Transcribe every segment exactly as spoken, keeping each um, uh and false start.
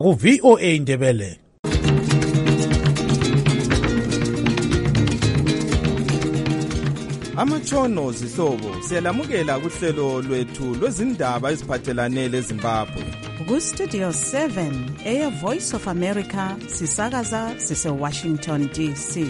ku V O A Ndebele. Amatshono zihlobo siyalamukela kuhlelo lwethu lwezindaba eziphathelane leZimbabwe. Ku Studio seven, Air Voice of America, sisakaza sise Washington D C.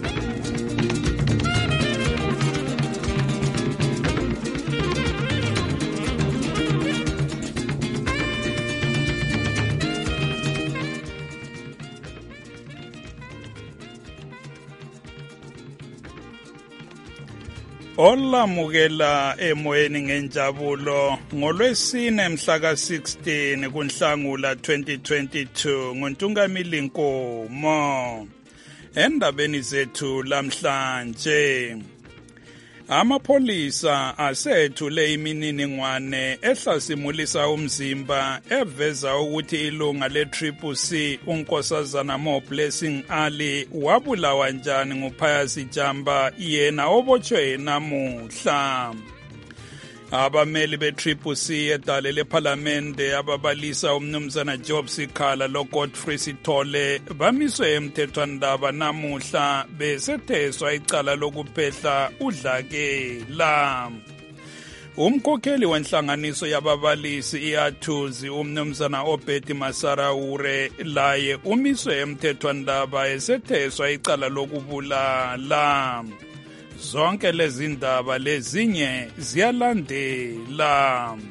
Olamukela emoyeni ngenjabulo ngolwesine mhla ka sixteen kuNhlangula twenty twenty-two nguNtungamili Nkomo. Endabeni zethu lamhlanje, amapholisa asethule imininingwane ehlasimulisa umzimba eveza ukuthi ilunga le-Triple C uNkosazana Mo-Blessing Ali wabulawa njani nguPhayasi Jamba yena obotshwe namuhla. Abameli be-Triple C edale lephalamende ababalisa umnumzana Job Sikhala loGodfrey Sithole bamiswe emthethwandaba namuhla besetheswa icala lokuphehla udlakela. Umkhokheli wenhlanganiso yababalisi iAthuzi umnumzana Obedi Masaraure laye umiswe emthethwandaba esetheswa icala lokubulala. Zonke lezi ndaba lezinye ziyalandela.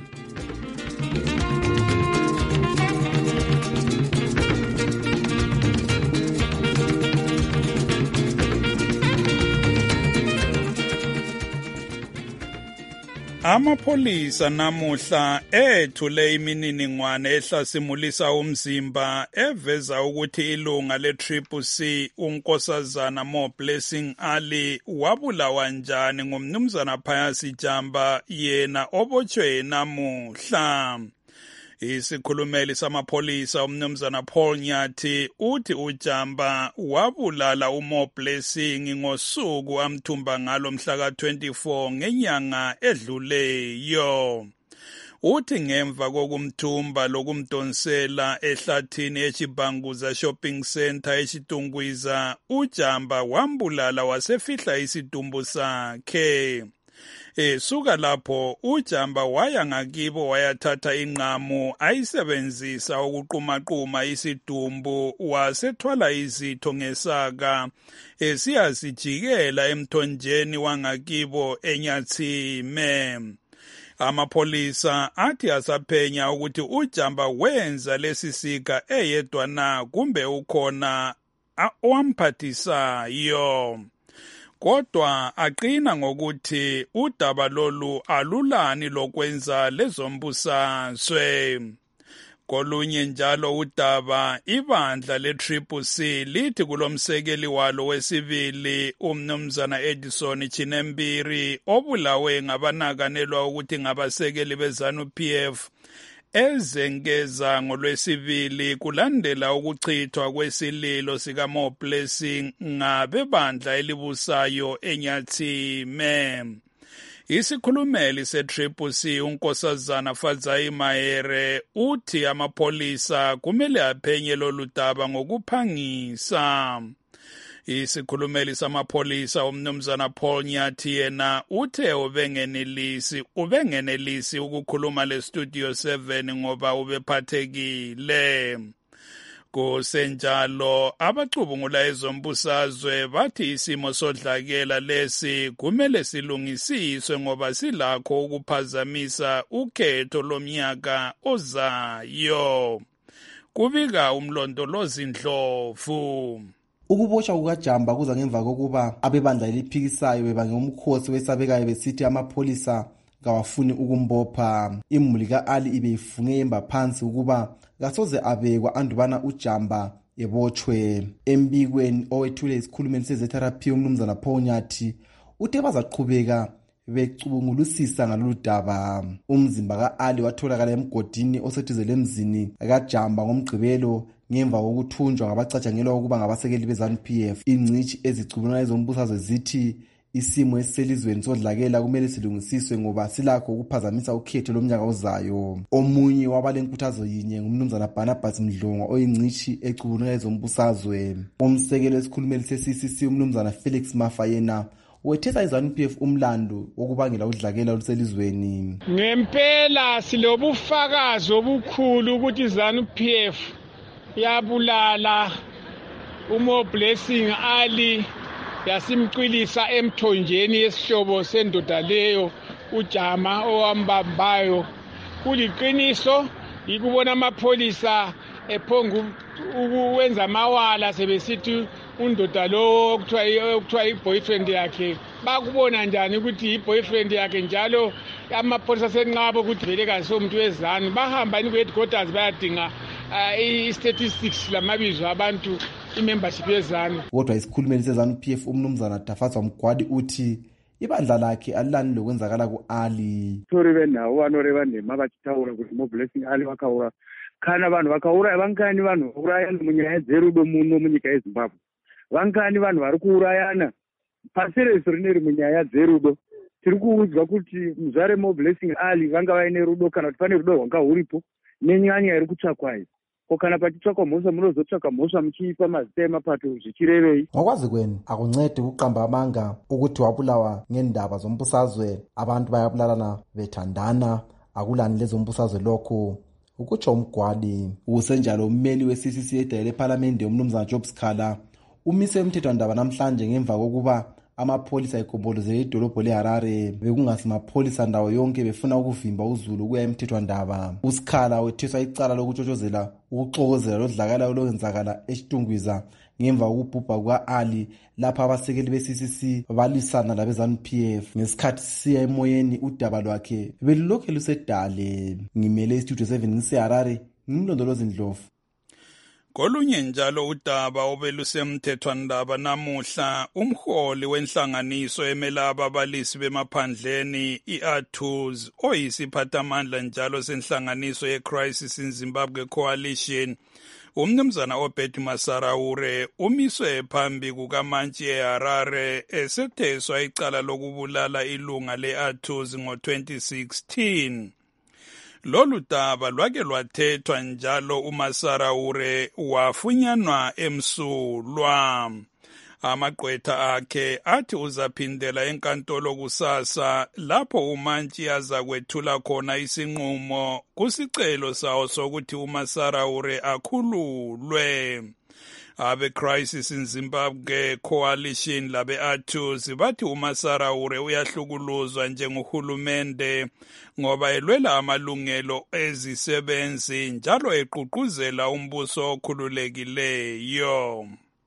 Amapholisa namuhla ethule imininingwane ehlasimulisa umzimba eveza ukuthi ilunga le-Triple C uNkosazana Mo-Blessing Ali wabulawa njani ngumnumzana Phayasi Jamba yena obotshwe namuhla. Isikhulumeli samapholisa umnumzana Paul Nyathi uthi uJamba wabulala uMo-Blessing ngosuku amthumba ngalo mhla ka twenty-four ngenyanga edluleyo. Uthi ngemva kokumthumba lokumdonsela ehlathini eChibanguza Shopping Center eChitungwiza, uJamba wambulala wasefihla isidumbu sakhe. Esuka lapho uJamba waya ngakibo wayathatha inqamu ayisebenzisa ukuqumaquma isidumbu wasethwala izitho ngesaka esiyasijikela emthonjeni wangakibo eNyathime. Amapholisa athi asaphenya ukuthi uJamba wenza lesisika eyedwa na kumbe ukhona owamphathisayo. Kodwa aqina ngokuthi udaba lolu alulani lokwenza lezombusazwe. Kolunye njalo udaba ibandla le-Triple C lithi kulomsekeli walo wesibili umnumzana Edison Chinembiri obulawe ngabanakanelwa ukuthi ngabasekeli beZANU P F ezengeza ngolwesibili kulandela ukuchithwa kwesililo sika Mo-Blessing ngabebandla elibusayo eNyathime. Isikhulumeli se-Triple C uNkosazana Fadzayi Mahere uthi amapholisa kumele aphenye lolu daba ngokuphangisa. Isikhulumeli samapholisa umnumzana Paul Nyathi yena uthe ubengenelisi ubengenelisi ukukhuluma le-Studio seven ngoba ubephathekile. Kusenjalo abacubungula ezombusazwe bathi isimo sodlakela lesi kumele silungisiswe ngoba silakho ukuphazamisa ukhetho lomnyaka ozayo. Kubika umlondolozi Ndlovu. Ukuboshwa kukaJamba kuza ngemva kokuba abebandla eliphikisayo bebange umkhosi wesabekayo besithi amapholisa kawafuni ukumbopha. Imuli ka-Ali ibeyifunge yemba phansi ukuba kasoze abekwa andubana uJamba ebotshwe. Embikweni owethule isikhulumeli se-Z R P umnumzana Paul Nyathi uthe bazaqhubeka becubungulusisa ngalolu daba. Umzimba ka-Ali watholakala emgodini oseduze lemzini kaJamba ngomgqibelo ngemva kokuthunjwa ngabacatshangelwa ukuba ngabasekeli beZANU P F. Ingcitshi ezicubungula ezombusazwe zithi isimo esiselizweni sodlakela kumele silungisiswe ngoba silakho ukuphazamisa ukhetho lomnyaka ozayo. Omunye wabalenkuthazo yinye ngumnumzana Barnabas Mdlongwa oyingcishi ecubunula ezombusazwe. Umsekelo esikhulumeli se-C C C umnumzana Felix Mafayena wethesa iZANU P F umlando wokubangela udlakela oluselizweni. Ngempela silobufakazi obukhulu ukuthi iZANU P F yabulala uMo Blessing Ali yasimcwilisa emthonjeni yesihlobo sendoda leyo uJama owambambayo. Kuliqiniso ikubona amapholisa ephongu ukwenza amawala sebesithi undoda lo okuthiwa okuthiwa iboyfriend yakhe. Bakubona njani ukuthi iboyfriend yakhe njalo amapholisa senqaba ukuthi vele kasomuntu weZANU. Bahamba ni headquarters bayadinga i-statistics lamabizo abantu i-membership yeZANU. Kodwa isikhulumeli seZANU P F umnumzana Dafatswa Mgwadi uthi ibandla lakhe alilani lokwenzakala ku-Ali. Tori benawo vanore vanema vachitaura kuti Mo Blessing Ali vakaura kana vanhu vakauraya vangani vanhu vaurayana munyaya dzerudo muno munyika yeZimbabwe. Vangani vanhu vari kuurayana pasi rese rineri munyaya dzerudo. Tiri kuudzwa kuti muzvare Mo Blessing Ali vanga vaine rudo kana kuti pane rudo rwanga huripo nenyanya iri kutsvakwa iyi. Kana pachitsvakwa mhosva munozotsvaka mhosva muchiipa mazita emapato zvichirevei. Ngokwazi kwenu akuncedi ukuqamba amanga ukuthi wabulawa ngendaba zombusazwe abantu bayabulalana bethandana akulani lezombusazwe lokho ukutsho uMgwadi. Usenjalo ummeli we-C C C edayele eParliament umnumzana Job Sikhala umise umthethwandaba namhlanje ngemva kokuba amapholisa egombolozele idolobho leHarare bekungasi mapholisa ndawo yonke befuna ukuvimba uZulu kuya emthethwandaba. uSikhala wetheswa icala lokutshotshozela ukuxokozela lodlakala olwenzakala eShitungwiza ngemva kokubhubha kuka-Ali lapha abasekeli be-C C C balisana labeZANU P F. Ngesikhathi siya emoyeni udaba lwakhe belulokhe lusedale. Ngimele istudio seven ngiseHarare ngimlondolozi Ndlovu. Kolunye njalo udaba obelusemthethwandaba namuhla umholi wenhlanganiso emela ababalisi bemaphandleni i-Athuz oyisiphathamandla njalo senhlanganiso ye-Crisis in Zimbabwe Coalition umnumzana Obed Masaraure umiswe phambi kukamantshi eHarare esetheswa icala lokubulala ilunga le-Athuz ngo-twenty sixteen. Lolu daba lwake lwathethwa njalo uMasaraure wafunyanwa emsulwa. Amagqwetha akhe athi uzaphindela enkantolo kusasa lapho umantshi aza kwethula khona isinqumo kusicelo sawo sokuthi uMasaraure akhululwe. Abe-Crisis in Zimbabwe Coalition labe-Athuz bathi uMasaraure uyahlukuluzwa njengohulumende ngoba elwela amalungelo ezisebenzi njalo eqhuqhuzela umbuso okhululekileyo.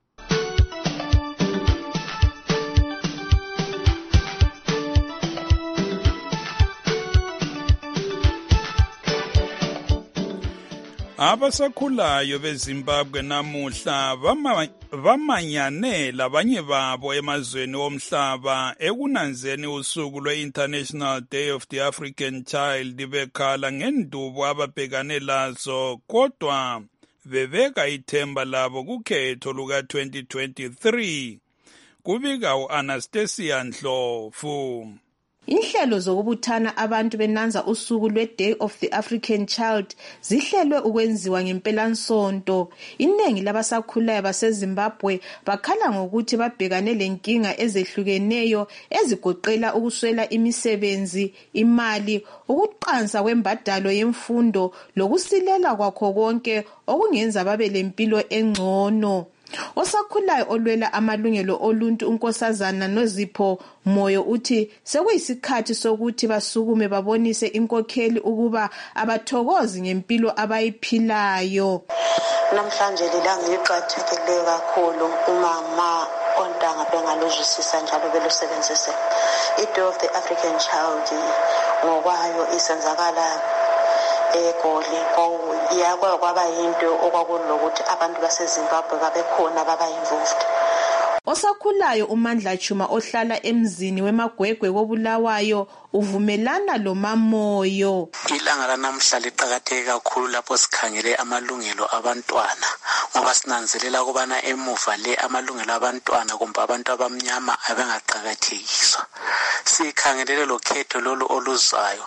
Abasakhulayo beZimbabwe namuhla bamanyane labanye babo emazweni omhlaba ekunanzeni usuku lwe-International Day of the African Child bekhala ngendubo ababhekane lazo kodwa bebeka ithemba labo kukhetho luka twenty twenty-three. Kubika u-Anastasia Ndlovu. Inhlelo zokubuthana abantu benanza usuku lwe-Day of the African Child zihlelwe ukwenziwa ngempelansonto. Iningi labasakhulayo baseZimbabwe bakhala ngokuthi babhekane lenkinga ezehlukeneyo ezigoqela ukuswela imisebenzi, imali, ukuqansa kwembadalo yemfundo lokusilela kwakho konke okungenza babe lempilo engcono. Osakhulayo olwela amalungelo oluntu unkosazana Nozipho Moyo uthi sekuyisikhathi sokuthi basukume babonise inkokheli ukuba abathokozi ngempilo abayiphilayo. Namhlanje lilanga liqakathekile kakhulu umama ontanga bengaluzwisisa njalo belusebenzise. I-Day of the African Child ngokwayo isenzakala eGoli yakwa kwaba yinto okwakulokuthi abantu baseZimbabwe babekhona baba involved. Osakhulayo uMandla Chuma ohlala emzini weMagwegwe koBulawayo uvumelana lo Mamoyo. Ilanga lanamhla liqhakatheke kakhulu lapho sikhangele amalungelo abantwana ngoba sinanzelela ukubana emuva le amalungelo abantwana kumbe abantu abamnyama abengaqakathekiswa. Sikhangelele lo khetho lolu oluzayo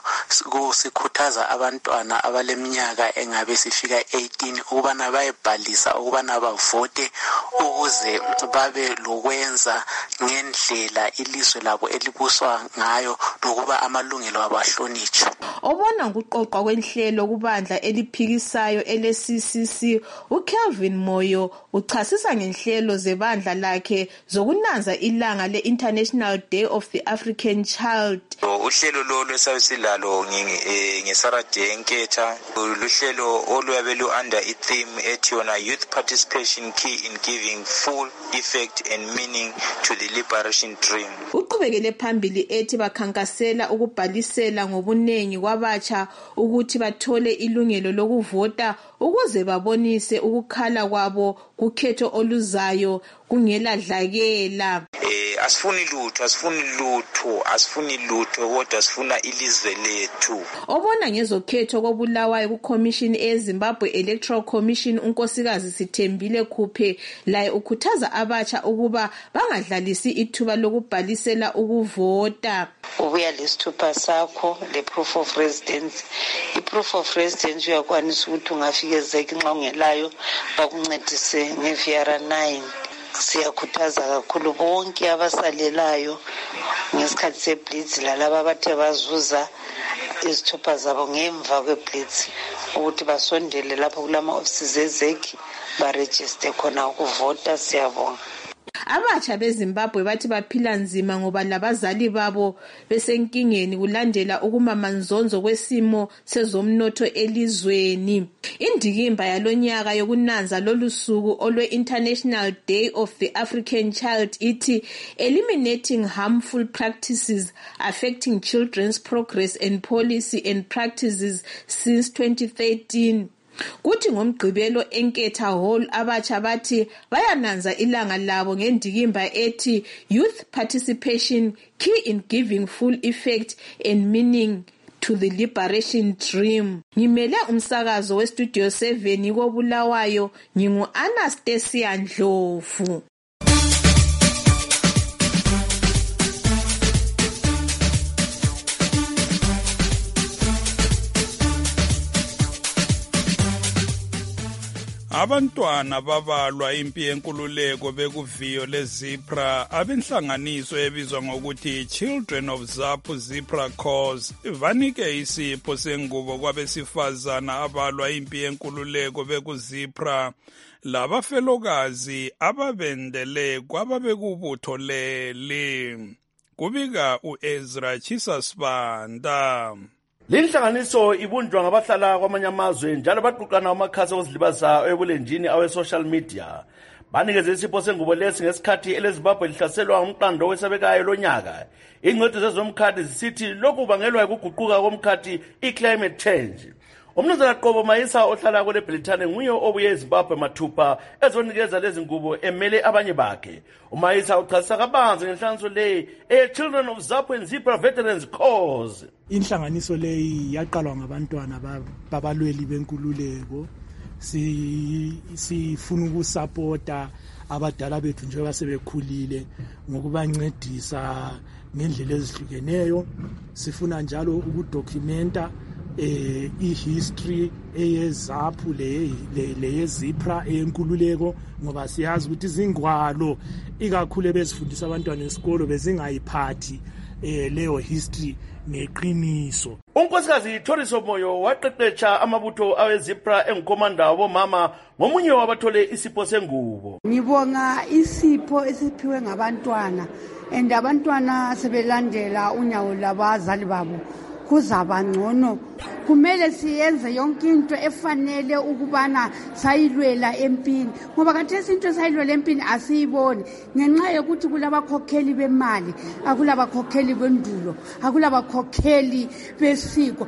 sikhuthaza abantwana abaleminyaka engabe sifika eighteen ukubana bayebhalisa ukubana bavote ukuze babe lokwenza ngendlela ilizwe labo elibuswa ngayo lokuba amalungelo abahlonitshwe. Obona nguqoqwa kwenhlelo kubandla eliphikisayo ele-C C C uKelvin Moyo uchasisa ngenhlelo zebandla lakhe zokunanza ilanga le-International Day of the African Child. Uhlelo lolu esasilalo ngeSaturday enketha luhlelo oluyabe lu under i-theme ethi yona youth participation key in giving full effect and meaning to the liberation dream. Uqhubekele phambili ethi bakhankasela ukubhalisela ngobunengi kwabatsha ukuthi bathole ilungelo lokuvota ukuze babonise ukukhala kwabo kukhetho oluzayo kungela dlakela. Eh asifuni lutho asifuni lutho asifuni lutho kodwa sifuna ilizwe lethu. Obona ngezokhetho kobulawayo kuCommission eZimbabwe Electoral Commission unkosikazi Sithembile Khuphe laye ukhuthaza abatsha ukuba bangadlalisi ithuba lokubhalisela ukuvota. Ubuya lesithupha sakho le proof of residence. I proof of residence uyakwanisa ukuthi ungafika ezeke nxa ungelayo bakuncedise nge-V R nine. Siyakhuthaza kakhulu bonke abasalelayo ngesikhathi seblitz lalaba abathe bazuza izithupha zabo ngemva kweblitz ukuthi basondele lapho kulama offices ezeki baregister khona ukuvota. Siyabonga. Abatsha beZimbabwe bathi baphila nzima ngoba labazali babo besenkingeni kulandela ukumamanzonzo kwesimo sezomnotho elizweni. Indikimba yalonyaka yokunanza lolusuku olwe International Day of the African Child ithi eliminating harmful practices affecting children's progress and policy and practices since twenty thirteen. Kuthi ngomgqibelo enketha hall abatsha bathi bayananza ilanga labo ngendikimba ethi youth participation key in giving full effect and meaning to the liberation dream. Ngimele umsakazo westudio seven kobulawayo ngingu Anastasia Ndlovu. Abantwana babalwa impi yenkululeko bekuviyo leZipra abenhlanganiso ebizwa ngokuthi Children of ZAPU Zipra Cause vanike isipho sengubo kwabesifazana abalwa impi yenkululeko bekuzipra labafelokazi ababendele kwababekubutho leli. Kubika uEzra Chisasibanda. Linhlanganiso ibunjwa ngabahlala kwamanye amazwe njalo baqoqana amakhasi okuzilibaza ebulenjini awe social media. Banikeze isipho sengubo lesi ngesikhathi eleZimbabwe lihlaselwa umqando wesabekayo lonyaka. Ingcwethi zezomkhathi zisithi lokhu kubangelwa ukuguquka komkhathi i-climate change. Umnumzana Qobo Mayisa ohlala kule Britane nguye obuye eZimbabwe mathupha ezonikeza lezi ngubo emele abanye bakhe. uMayisa uchasisa kabanzi ngenhlanganiso leyi e-Children of ZAPU and Zipra Veterans Cause. Inhlanganiso leyi yaqalwa ngabantwana babalweli benkululeko. Si sifuna ukusupporta abadala bethu njengoba sebekhulile ngokubancedisa ngendlela ezihlukeneyo. Sifuna njalo ukudocumenta eh i-history eyeZAPU le leyezipra enkululeko ngoba siyazi ukuthi izingwalo ikakhulu bezifundisa abantwana esikolo bezingayiphathi eh leyo history neqiniso. Unkosikazi Thoriso Moyo waqeqetsha amabutho aweZipra engukomanda womama ngomunye wabathole isipho sengubo. Ngibonga isipho esiphiwe ngabantwana and abantwana sebelandela unyawo labazali babo kuzaba ngcono. Kumele siyenze yonke into efanele ukubana sayilwela empini ngoba khathesi into sayilwela empini asiyiboni ngenxa yokuthi kulabakhokheli bemali, akulabakhokheli bendulo, akulabakhokheli besiko,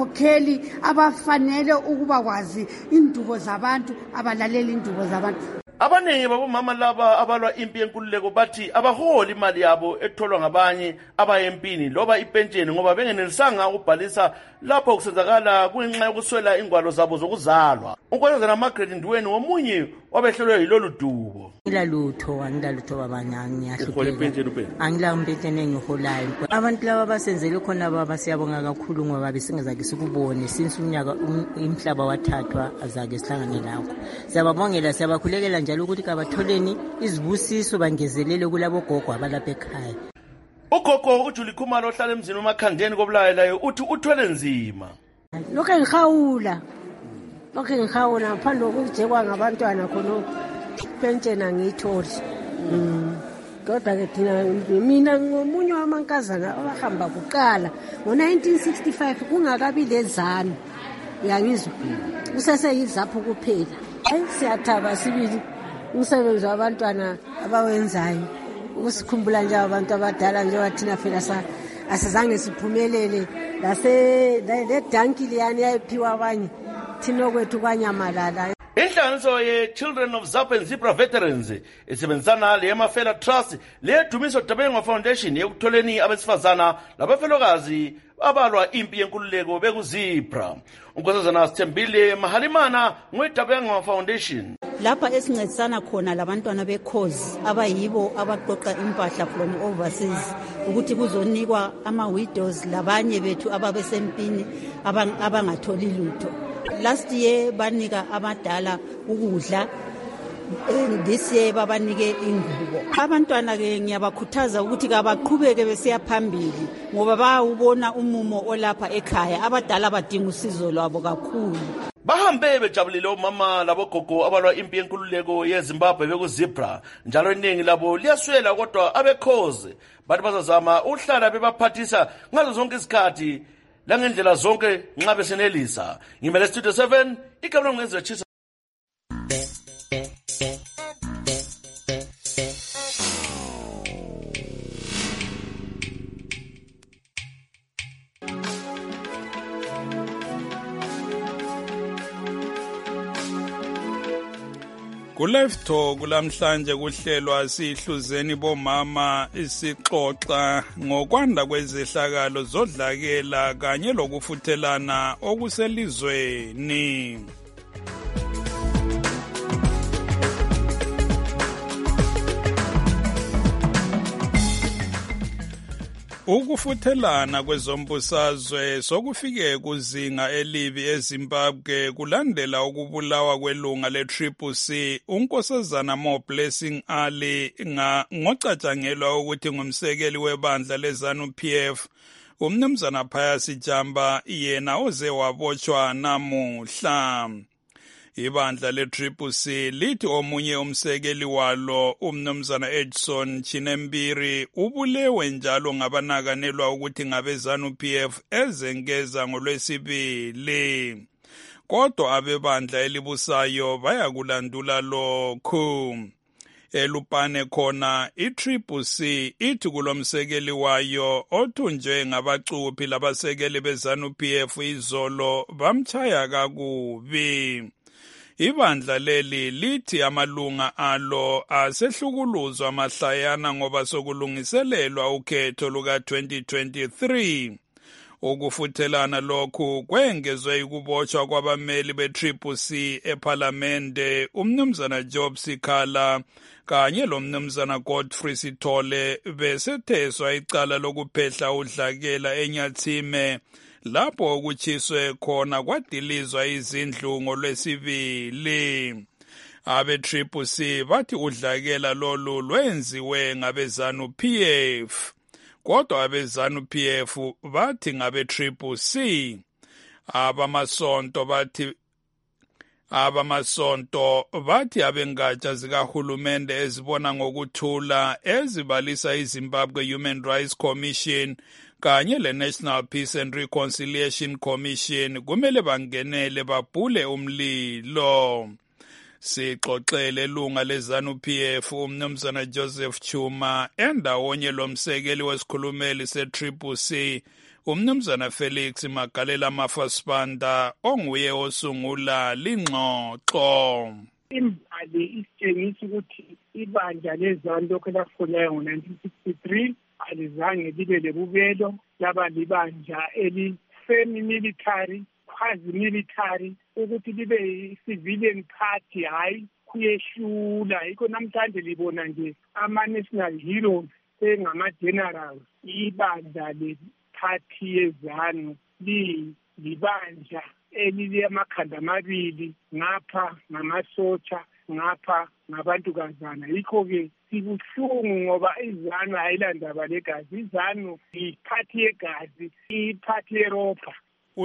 akulabakhokheli abafanele ukuba kwazi indubo zabantu, abalalela indubo zabantu. Abaningi babomama laba abalwa impi yenkululeko bathi abaholi imali yabo etholwa ngabanye abayempini loba ipentsheni ngoba bengenelisanga ukubhalisa lapho kusenzakala kungenxa yokuswela ingwalo zabo zokuzalwa. Unkosazana Margaret Ndweni womunye wabehlelwe yilolu dubo. Ngilalutho angilalutho babanya ngiyahlupheka. Angila umpentsheni engiholayo. Abantu laba basenzele khona baba siyabonga kakhulu ngoba besingezake sikubone since unyaka imhlaba wathathwa azake sihlangane lakho. Siyababongela siyabakhulekela njalo ukuthi kabatholeni izibusiso bangezelele kulabo gogo abalapha ekhaya. Ugogo uJulie Khumalo ohlala emzini uMakhandeni koBulawayo uthi uthwele nzima. Lokho ngihawula. Lokho ngihawula ngaphandle kokujekwa ngabantwana khona pentshena ngiyitholi. Mm. Kodwa ke thina mina ngomunye wamankazana abahamba kuqala ngo nineteen sixty-five kungakabi lezanu. Uyangizwa? Kusese yizapho kuphela. Hayi siyathaba sibili umsebenzi wabantwana abawenzayo. Usikhumbula nje abantu abadala nje wathina phela sa asizange siphumelele lase le danki liyani yayiphiwa abanye thina kwethu kwanyamalala. Inhlanganiso ye-Children of Zap and Zipra Veterans isebenzisana le-Mafela Trust le-Dumiso Dabengwa Foundation ekutholeni abesifazana labafelokazi abalwa impi yenkululeko bekuzipra. Unkosazana Sithembile Mahalimana ngwe-Dabengwa Foundation. Lapha esincedisana khona labantwana bekhozi abayibo abaqoqa impahla from overseas ukuthi kuzonikwa ama-widows labanye bethu ababesempini abangatholi lutho. Last year banika abadala ukudla, this year babanike ingubo. Abantwana ke ngiyabakhuthaza ukuthi kabaqhubeke besiya phambili ngoba bayawubona umumo olapha ekhaya. Abadala badinga usizo lwabo kakhulu. Bahambe bejabulile omama labogogo abalwa impi yenkululeko yeZimbabwe bekuzipra njalo iningi labo liyaswela kodwa abekhoze bathi bazazama uhlala bebaphathisa ngazo zonke isikhathi langendlela zonke nxa besenelisa. Ngimele Studio seven ikamlo ngezwe chisa. Ku-Live Talk kulamhlanje kuhlelwa sihluzeni bomama isixoxa ngokwanda kwezehlakalo zodlakela kanye lokufuthelana okuselizweni. Ukufuthelana kwezombusazwe sokufike kuzinga elibi eZimbabwe kulandela ukubulawa kwelunga le-Triple C unkosazana Mo Blessing Ali ngocatshangelwa ukuthi ngumsekeli webandla leZANU-P F. Umnumzana Phayasi Jamba yena oze wabotshwa namuhla. Ibandla le-Triple C lithi omunye umsekeli walo umnumzana Edson Chinembiri ubulewe njalo ngabanakanelwa ukuthi ngabe ZANU-P F ezengeza ngolwesibili. Kodwa abebandla elibusayo bayakulandula lokhu. Elupane khona i-Triple C ithi kulomsekeli wayo othunjwe ngabacuphi labasekeli beZANU-P F izolo bamchaya kakubi. Ibandla leli lithi amalunga alo asehlukuluzwa mahlayana ngoba sokulungiselelwa ukhetho luka twenty twenty-three. Ukufuthelana lokhu kwengezwe ukubotshwa kwabameli be-Triple C ePhalamende umnumzana Job Sikhala kanye lomnumzana Godfrey Sithole besetheswa icala lokuphehla udlakela eNyathime lapho kuchiswe khona kwadilizwa izindlu ngolwesibili. Abe-Triple C bathi udlakela lolu lwenziwe ngabe-ZANU-P F. Kodwa abe-ZANU-P F bathi ngabe-Triple C. Abamasonto bathi abamasonto bathi abengatsha zikahulumende ezibona ngokuthula ezibalisa iZimbabwe Human Rights Commission kanye le-National Peace and Reconciliation Commission kumele bangenele babhule umlilo. Sixoxele lunga leZANU-P F umnumzana Joseph Chuma endawonye lomsekeli wesikhulumeli se-Triple C umnumzana Felix Magalela Mafasipanda onguye osungula lingxoxo. imbali isitshengisa ukuthi ibandla lezanu lokhu elafulayo ngo-nineteen sixty-three alizange libe lebubelo, laba libandla eli-semi-military, quasi-military, ukuthi libe yi-civilian party, hayi kuyehlula. Yikho namhlanje libona nje ama-national heroes engama-generals. Ibandla le-party yezanu libandla elilamakhanda amabili, ngapha ngamasotsha, ngapha ngabantukazana. Yikho-ke sibuhlungu ngoba izanu ayilandaba legazi. Izanu yiphathi yegazi, iphathi yerobha.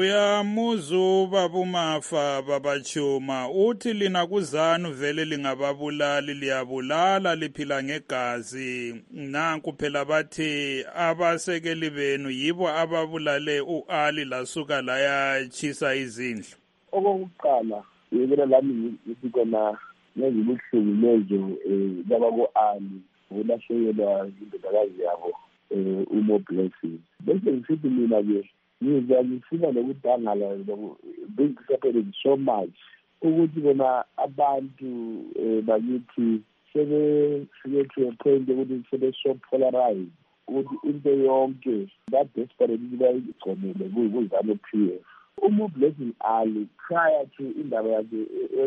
Uyamuzu babumafa babachuma uthi lina kuzanu vele lingababulali, liyabulala, liphila ngegazi. Nanku phela bathi abasekeli benu yibo ababulale uAli lasuka layachisa izindlu. Okokuqala yebona lami ngithi kona ngezibuhlungu lezo laba ko-Ali ulahlekelwa indodakazi yabo uMo Blessing. Bese ngisithi mina-ke ngizwa ngifuna nokudangala being disappointed so much ukuthi bona abantu bakithi sebefike to a point ukuthi sebe-so polarized ukuthi into yonke that desperate bayigconele kuzanu P F. uMo Blessing Ali prior to indaba yakhe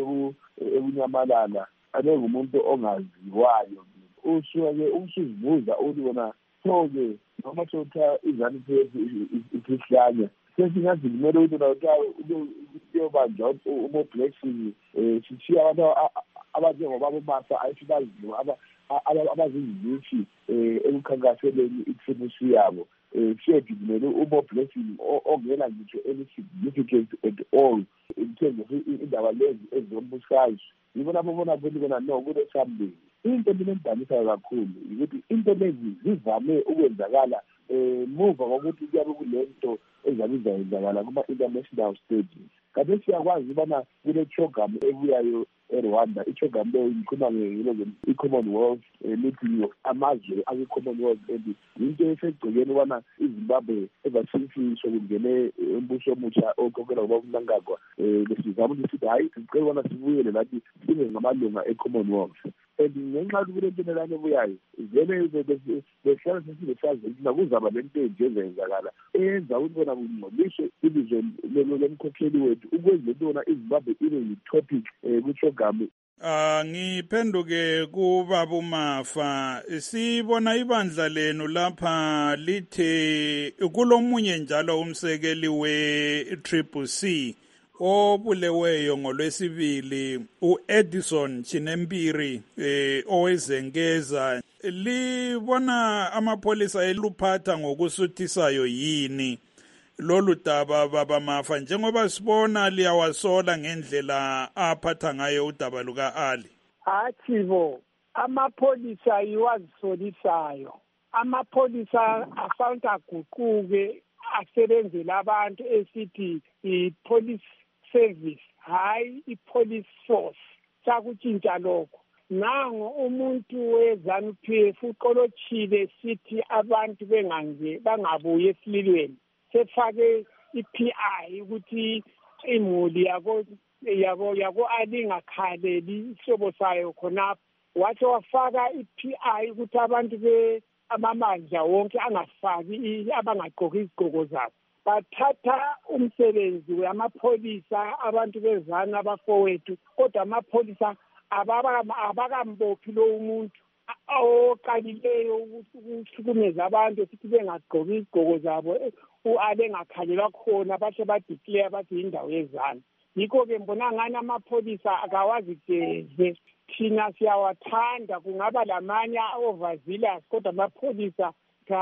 ebunyamalala abengumuntu ongaziwayo. Usuke umsuzibuza ukuthi bona so-ke noma sotha izanu P F isihlanya sesingazi kumele ukuthi uyobanjwa uMo Blessing sishiya abantu abanjengoba bomasa ayisibaziwa abazinzishi ekukhankaseleni i-tribusi yabo. Siyedimele uMo Blessing ongela ngitsho any significance at all in terms of indaba lezi ezombusazwe. Yibona lapho bona vele kona no kule something. Into mina engidanisayo kakhulu ukuthi into lezi zivame ukwenzakala muva kokuthi kuyabe kulento ezabe izayenzakala kuma-international stages. Kade siyakwazi ubana kule program ebuyayo eRwanda, i-program leyo ngikhuluma i-Commonwealth meeting of amazwe akwi-Commonwealth, and into esegcekeni ubana iZimbabwe evathimfisho kungene umbuso omutsha okhokhela ngoba uMnangagwa besizama ukuthi sithi hayi sicela ubana sibuyele lathi sibe ngamalunga e-Commonwealth. And ngenxa yokuthi kule nto nelane ebuyayo vele behlala sesibe sazi ukuthi nakuzaba le nto enje ezenzakala eyenza ukuthi bona kungcoliswe ilizwe lomkhokheli wethu ukwenza into yona iZimbabwe ibe yi-topic kwi-program. Ah, ngiphenduke kubaba uMafa. Sibona ibandla lenu lapha lithe kulomunye njalo umsekeli we-Triple C obuleweyo ngolwesibili uEdison Chinempiri eh owezenkeza. Libona amapolisa eluphatha ngokusuthisayo yini lolu daba baba Mafa, njengoba sibona liyawasola ngendlela aphatha ngayo udaba luka-Ali? Hathibo, amapholisa iwazisolisayo. Amapholisa afanele aguquke asebenzele abantu esithi i-police service, hayi i-police force. Sakutshintsha lokho. Nango umuntu wezanu P F uqolochile sithi abantu bengange bangabuye esililweni. Sefake i-P I ukuthi imuli yako yabo yako alingakhaleli isobo sayo khonapho. Wathi wafaka i-P I ukuthi abantu be amamandla wonke angafaki abangaqoki izigqoko zabo. Bathatha umsebenzi wamapholisa abantu bezana abafowethu, kodwa amapholisa abakambophi lo umuntu oqalileyo ukuhlukumeza abantu futhi bengagqoki izigqoko zabo uAle engakhalelwa khona bahle badeclare bathi indawo yezana. Yikho-ke mbona ngani amapholisa akawazi geze. Thina siyawathanda, kungaba lamanye overzealous, kodwa amapholisa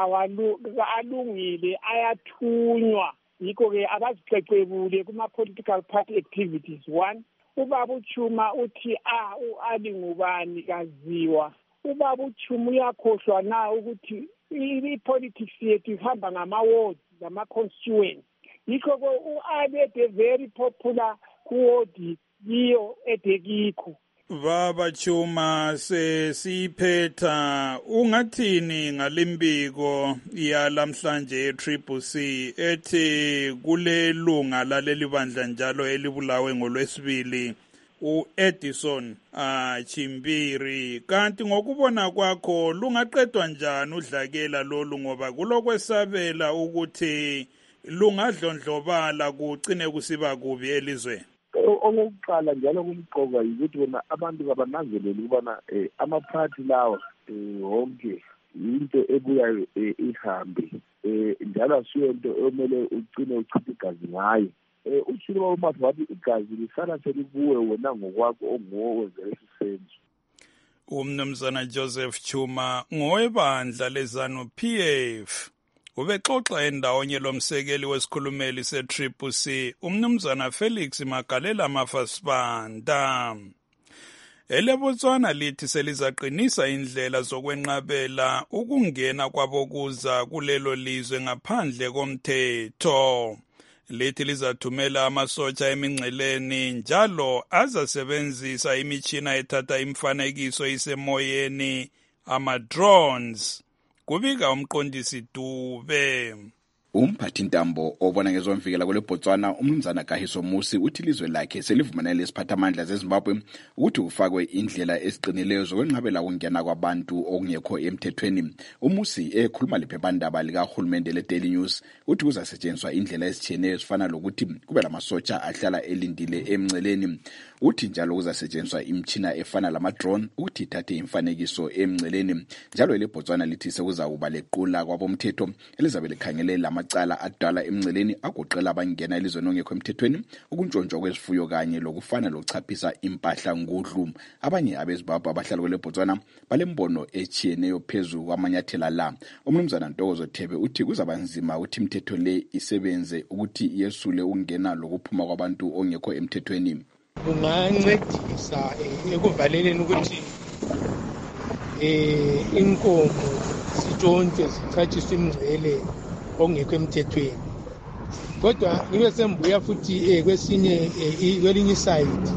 alungile, ayathunywa. Yikho-ke abaziqeqebule kuma-political party activities. One, ubaba uChuma uthi ah uAli ngubani kaziwa. Ubaba uChuma uyakhohlwa na ukuthi i-politics yethu ihamba ngama-ward, ngama-constituents. Yikho-ke uAli ede very popular kuward yiyo edekikho. Baba Chuma, sesiphetha ungathini ngalimbiko yalamhlanje e-Triple C ethi kule lunga laleli bandla njalo elibulawe ngolwesibili u-Edison uh, Chimbiri. Kanti ngokubona kwakho lungaqedwa njani udlakela lolu ngoba kulokwesabela ukuthi lungadlondlobala kugcine kusiba kubi elizweni? Okokuqala njalo kumqoka yikuthi bona abantu kabananzelele ukubana um amaphathi lawa um wonke yinto ebuyayo ihambe um njalo asiyo nto omele ugcine uchitha igazi ngayo. Um uthile babumafa wathi igazi lisala selibuwe wena ngokwakho onguwo wenze lesi senzo. Umnumzana Joseph Chuma ngowebandla lezanu P F ubexoxa endawonye lomsekeli wesikhulumeli se-Triple C umnumzana Felix Magalela Mafasibanda. EleBotswana lithi selizaqinisa indlela zokwenqabela ukungena kwabokuza kulelo lizwe ngaphandle komthetho. Lithi lizathumela amasotsha emingceleni njalo azasebenzisa imitshina ethatha imifanekiso isemoyeni, ama-drones. Kubika umqondisi Dube. Umphathi ntambo obona ngezomvikela kule Botswana umnumzana Kahiso Musi uthi ilizwe lakhe selivumelane lesiphathamandla zeZimbabwe ukuthi kufakwe indlela eziqinileyo zokwenqabela ukungena kwabantu okungekho emthethweni. Umusi ekhuluma lephephandaba likahulumende le-Daily News uthi kuzasetshenziswa indlela ezitshiyeneyo ezifana lokuthi kube lamasotsha ahlala elindile emngceleni. Uthi njalo kuzasetshenziswa imitshina efana lama-drone ukuthi ithathe imfanekiso emngceleni. Njalo leBotswana lithi sekuzakuba lequla kwabomthetho elizabe likhangele amacala adala emngceleni agoqela abangena elizweni ongekho emthethweni, ukuntshontshwa kwezifuyo kanye lokufana lokuchaphisa impahla ngudlu. Abanye abeZimbabwe abahlala kwele Botswana balembono echiyeneyo phezu kwamanyathela la. Umnumzana Ntokozo Thebe uthi kuzaba nzima ukuthi imithetho le isebenze ukuthi yesule ukungena lokuphuma kwabantu ongekho emthethweni. Kungancedisa ekuvaleleni ukuthi eh inkomo sitshontshe sichathiswe imngcele ongekho emthethweni. Kodwa ngibe sembuya futhi eh kwesinye kwelinye side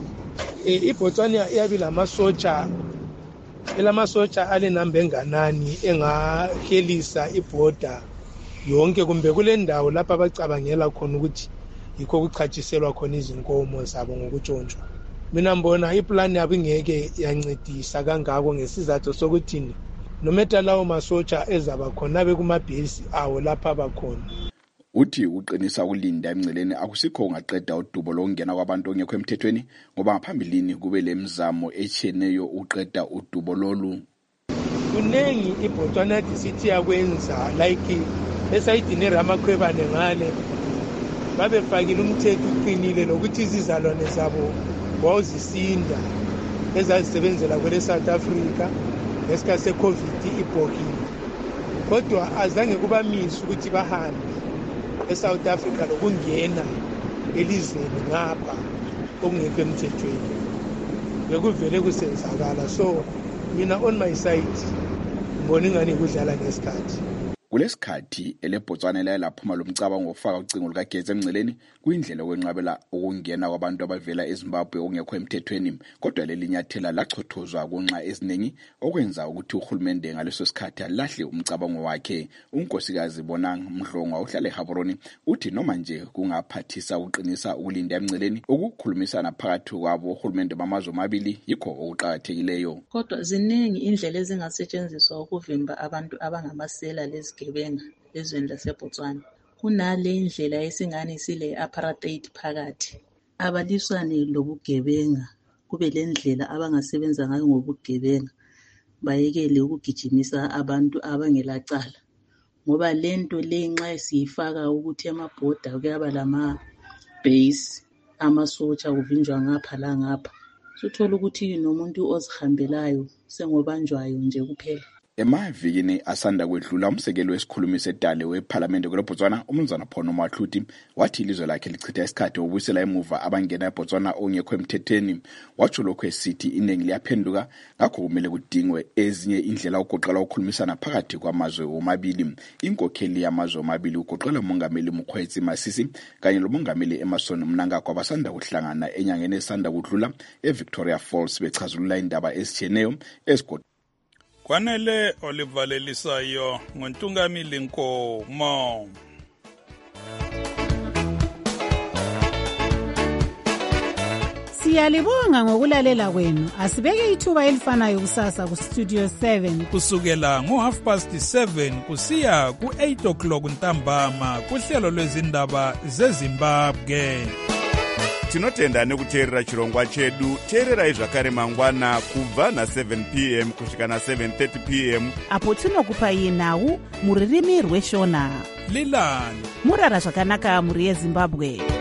eh iBotswana iyabi lamasotsha elamasotsha alenamba enganani engahelisa iborder yonke kumbe kule ndawo lapha abacabangela khona ukuthi yikho kuchatshiselwa khona izinkomo zabo ngokutshontshwa. Mina mbona iplan yabo ingeke yancedisa kangako ngesizathu sokuthi nometa lawo masotsha ezaba khona bekumabhesi awo lapha abakhona. Uthi uqinisa ukulinda emngceleni akusikho ungaqeda udubo lokungena kwabantu ongekho emthethweni ngoba ngaphambilini kube lemizamo echiyeneyo uqeda udubo lolu. Kunengi iBotswana City yakwenza like esayidini Ramakhwebane ngale babefakile umthetho uqinile lokuthi izizalwane zabo wawuzisinda ezazisebenzela kwele South Africa ngesikhathi se-COVID ibhokile. Kodwa azange kubamisa ukuthi bahambe eSouth Africa lokungena elizweni ngapha okungekho emthethweni. Bekuvele kusenzakala. So mina on my side ngibona ingani kudlala ngesikhathi. Kulesikhathi eleBotswana laphuma lomcabango ofaka ucingo lukagezi emngceleni kuyindlela okwenqabela ukungena kwabantu abavela eZimbabwe ongekho emthethweni. Kodwa lelinyathela lachothozwa kunxa eziningi okwenza ukuthi uhulumende ngaleso sikhathi alahle umcabango wakhe. Unkosikazi Bonang Mdlongwa uhlala eGaborone uthi noma nje kungaphathisa uqinisa ukulinda emngceleni ukukhulumisana phakathi kwabo uhulumende bamazwe amabili yikho okuqhakathekileyo. Kodwa ziningi indlela ezingasetshenziswa ukuvimba abantu abangamasela lezi gebenga ezweni laseBotswana. Kunale indlela esingani sile apartheid phakathi abaliswane lobugebenga kube le ndlela abangasebenza ngayo ngobugebenga bayekele ukugijimisa abantu abangelacala ngoba lento le nxa siyifaka ukuthi emabhoda kuyaba lama base amasotsha kuvinjwa ngapha la ngapha suthola ukuthi nomuntu ozihambelayo sengobanjwayo nje kuphela. Emavikini asanda kwedlula umsekeli wesikhulumi sedale weParliament kweBotswana umnumzana Phono Mahluti wathi ilizwe lakhe lichitha isikhathi ukubuyisela emuva abangena eBotswana ongekho emthethweni. Watsho lokho esithi iningi liyaphenduka ngakho kumele kudingwe ezinye indlela ukugoqela ukukhulumisana phakathi kwamazwe omabili. Inkokheli yamazwe omabili ugoqela umongameli Mkhwetsi Masisi kanye lomongameli Emerson Mnangagwa abasanda kuhlangana enyangeni esanda kudlula eVictoria Falls bechazulula indaba ezitheneyo ezigodwa. Kwanele olivalelisayo ngontungamili Nkomo. Siyalibonga ngokulalela kwenu. Asibeke ithuba elifanayo kusasa ku Studio seven kusukela ngo half past seven kusiya ku eight o'clock ntambama kuhlelo lwezindaba zeZimbabwe. Tinotenda nekuteerera chirongwa chedu. Teererai zvakare mangwana kubva na seven p m kusvika na seven thirty p m apo tinokupai nhau muririmi rweshona. Lilani murara zvakanaka muri yeZimbabwe.